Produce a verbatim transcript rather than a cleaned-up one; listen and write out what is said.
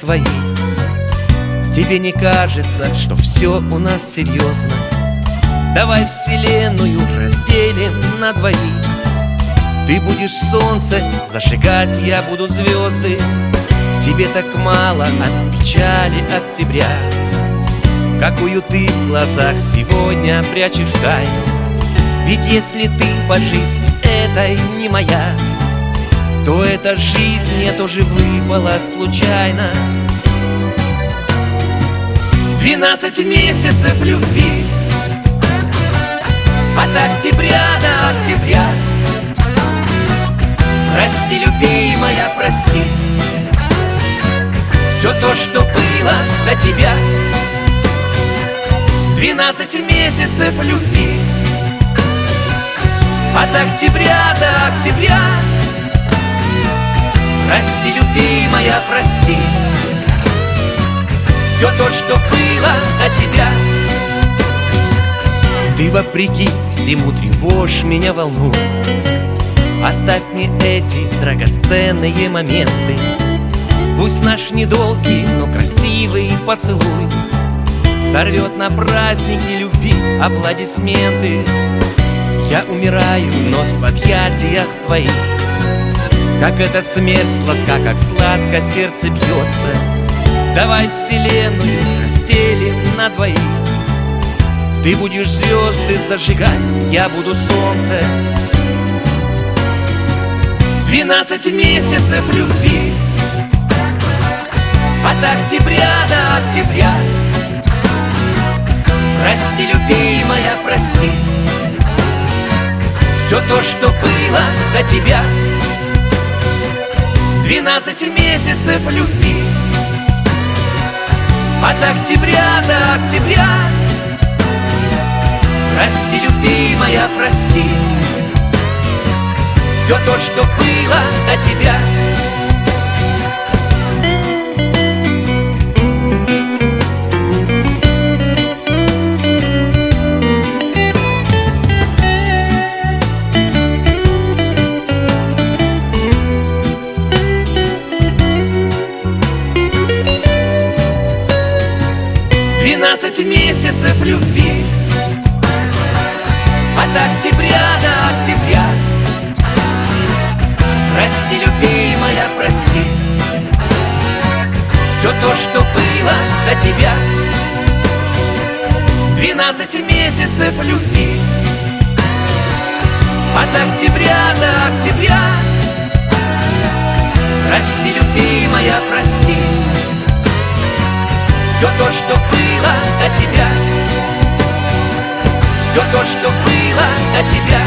твоих. Тебе не кажется, что все у нас серьезно? Давай вселенную разделим на двоих. Ты будешь солнце зажигать, я буду звезды. Тебе так мало от печали октября. Какую ты в глазах сегодня прячешь тайну. Ведь если ты по жизни этой не моя, то эта жизнь мне тоже выпала случайно. Двенадцать месяцев любви, от октября до октября. Прости, любимая, прости, все то, что было до тебя. Двенадцать месяцев любви, от октября до октября. Прости, любимая, прости, все то, что было до тебя. Ты вопреки всему тревожь меня, волнуй. Оставь мне эти драгоценные моменты. Пусть наш недолгий, но красивый поцелуй сорвет на празднике любви аплодисменты. Я умираю вновь в объятиях твоих. Как эта смерть сладка, как сладко сердце бьется. Давай вселенную разделим на двоих. Ты будешь звезды зажигать, я буду солнце. Двенадцать месяцев любви, от октября до октября. Прости, любимая, прости, все то, что было до тебя. Двенадцать месяцев любви, от октября до октября. Прости, любимая, прости, все то, что было до тебя. Двенадцать месяцев любви, от октября до октября. Прости, любимая, прости, все то, что было до тебя. Двенадцать месяцев любви, от октября до октября. Прости, любимая, прости, все то, что было до тебя. Все то, что было до тебя.